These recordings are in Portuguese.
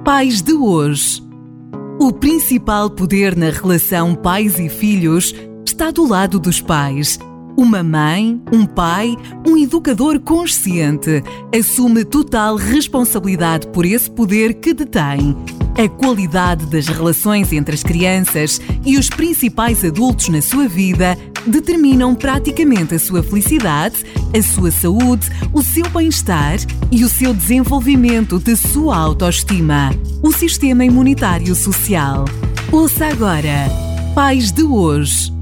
Pais de hoje. O principal poder na relação pais e filhos está do lado dos pais. Uma mãe, um pai, um educador consciente assume total responsabilidade por esse poder que detém. A qualidade das relações entre as crianças e os principais adultos na sua vida determinam praticamente a sua felicidade, a sua saúde, o seu bem-estar e o seu desenvolvimento de sua autoestima. O sistema imunitário social. Ouça agora. Pais de hoje.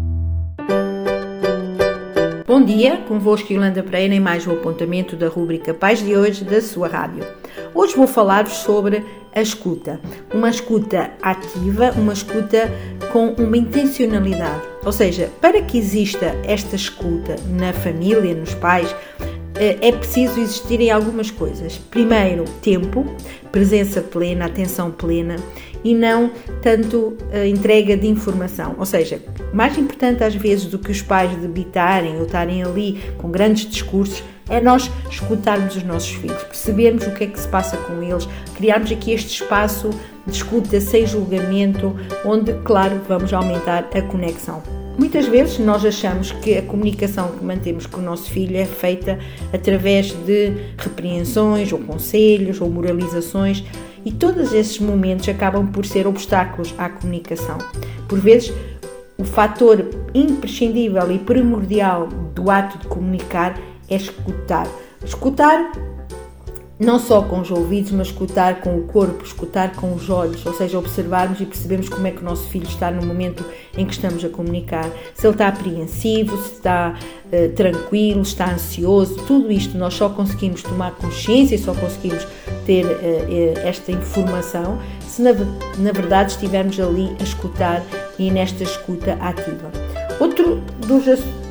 Bom dia, convosco Yolanda Pereira em mais um apontamento da rúbrica Pais de hoje da sua rádio. Hoje vou falar-vos sobre a escuta. Uma escuta ativa, uma escuta com uma intencionalidade. Ou seja, para que exista esta escuta na família, nos pais, é preciso existirem algumas coisas. Primeiro, tempo, presença plena, atenção plena e não tanto a entrega de informação. Ou seja, mais importante às vezes do que os pais debitarem ou estarem ali com grandes discursos, é nós escutarmos os nossos filhos, percebermos o que é que se passa com eles, criarmos aqui este espaço de escuta sem julgamento, onde, claro, vamos aumentar a conexão. Muitas vezes nós achamos que a comunicação que mantemos com o nosso filho é feita através de repreensões ou conselhos ou moralizações e todos esses momentos acabam por ser obstáculos à comunicação. Por vezes, o fator imprescindível e primordial do ato de comunicar é escutar. Escutar não só com os ouvidos, mas escutar com o corpo, escutar com os olhos, ou seja, observarmos e percebermos como é que o nosso filho está no momento em que estamos a comunicar. Se ele está apreensivo, se está tranquilo, se está ansioso, tudo isto nós só conseguimos tomar consciência, só conseguimos ter esta informação se na verdade estivermos ali a escutar e nesta escuta ativa. Outro dos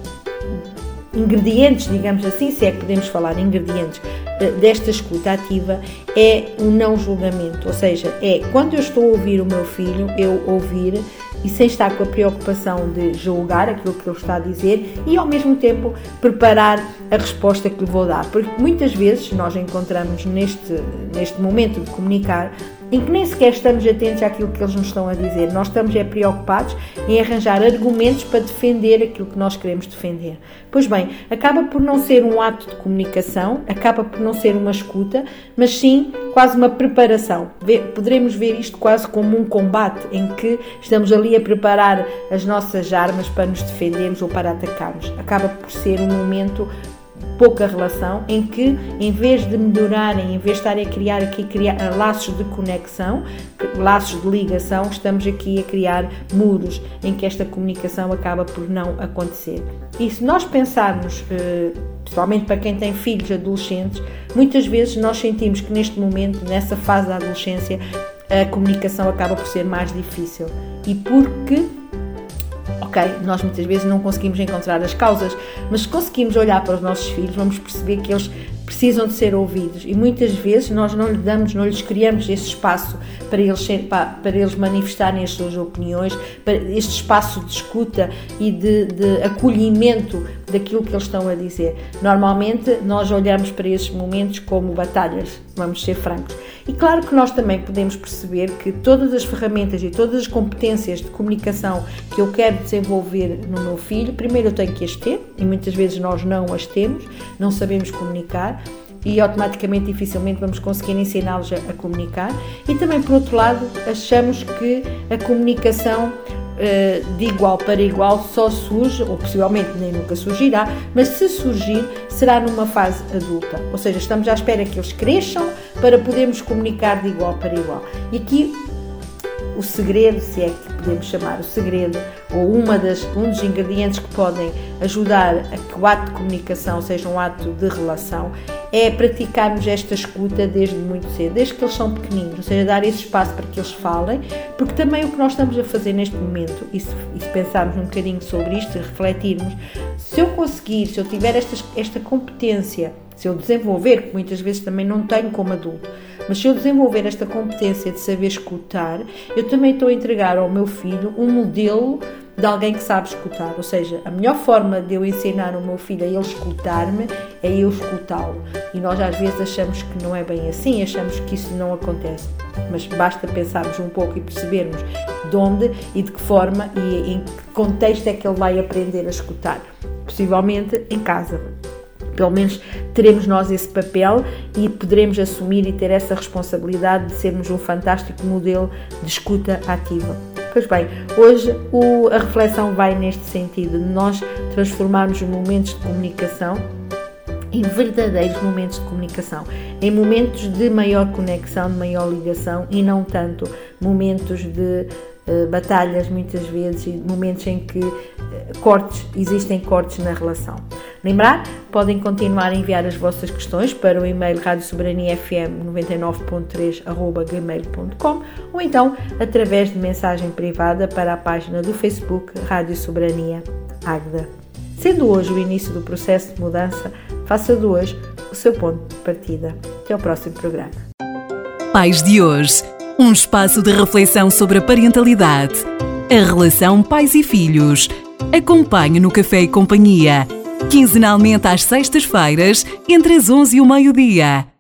ingredientes, digamos assim, se é que podemos falar em ingredientes desta escuta ativa, é o não julgamento, ou seja, é quando eu estou a ouvir o meu filho, eu ouvir e sem estar com a preocupação de julgar aquilo que ele está a dizer e ao mesmo tempo preparar a resposta que lhe vou dar, porque muitas vezes nós encontramos neste momento de comunicar em que nem sequer estamos atentos àquilo que eles nos estão a dizer. Nós estamos preocupados em arranjar argumentos para defender aquilo que nós queremos defender. Pois bem, acaba por não ser um ato de comunicação, acaba por não ser uma escuta, mas sim quase uma preparação. Poderemos ver isto quase como um combate em que estamos ali a preparar as nossas armas para nos defendermos ou para atacarmos. Acaba por ser um momento pouca relação, em que em vez de melhorarem, em vez de estarem a criar laços de conexão, laços de ligação, estamos aqui a criar muros em que esta comunicação acaba por não acontecer. E se nós pensarmos, principalmente para quem tem filhos adolescentes, muitas vezes nós sentimos que neste momento, nessa fase da adolescência, a comunicação acaba por ser mais difícil. E porque nós muitas vezes não conseguimos encontrar as causas, mas se conseguimos olhar para os nossos filhos, vamos perceber que eles precisam de ser ouvidos e muitas vezes nós não lhes criamos esse espaço para eles manifestarem as suas opiniões, para este espaço de escuta e de acolhimento daquilo que eles estão a dizer. Normalmente nós olhamos para esses momentos como batalhas, vamos ser francos. E claro que nós também podemos perceber que todas as ferramentas e todas as competências de comunicação que eu quero desenvolver no meu filho, primeiro eu tenho que as ter, e muitas vezes nós não as temos, não sabemos comunicar, e automaticamente, dificilmente vamos conseguir ensiná-los a comunicar. E também, por outro lado, achamos que a comunicação de igual para igual só surge, ou possivelmente nem nunca surgirá, mas se surgir, será numa fase adulta. Ou seja, estamos à espera que eles cresçam para podermos comunicar de igual para igual. E aqui o segredo, se é que podemos chamar o segredo, ou um dos ingredientes que podem ajudar a que o ato de comunicação seja um ato de relação, é praticarmos esta escuta desde muito cedo, desde que eles são pequeninos, ou seja, dar esse espaço para que eles falem, porque também o que nós estamos a fazer neste momento, e se pensarmos um bocadinho sobre isto, refletirmos, se eu tiver esta competência, se eu desenvolver, que muitas vezes também não tenho como adulto, mas se eu desenvolver esta competência de saber escutar, eu também estou a entregar ao meu filho um modelo de alguém que sabe escutar. Ou seja, a melhor forma de eu ensinar o meu filho a ele escutar-me é eu escutá-lo. E nós às vezes achamos que não é bem assim, achamos que isso não acontece. Mas basta pensarmos um pouco e percebermos de onde e de que forma e em que contexto é que ele vai aprender a escutar. Possivelmente em casa. Pelo menos teremos nós esse papel e poderemos assumir e ter essa responsabilidade de sermos um fantástico modelo de escuta ativa. Pois bem, hoje a reflexão vai neste sentido, de nós transformarmos os momentos de comunicação em verdadeiros momentos de comunicação, em momentos de maior conexão, de maior ligação e não tanto momentos de batalhas muitas vezes e momentos em que existem cortes na relação. Lembrar, podem continuar a enviar as vossas questões para o e-mail radiosoberaniafm99.3@gmail.com ou então através de mensagem privada para a página do Facebook Rádio Soberania Águeda. Sendo hoje o início do processo de mudança, faça de hoje o seu ponto de partida. Até ao próximo programa. Pais de hoje, um espaço de reflexão sobre a parentalidade, a relação pais e filhos. Acompanhe no Café e Companhia, quinzenalmente às sextas-feiras, entre as 11 e o meio-dia.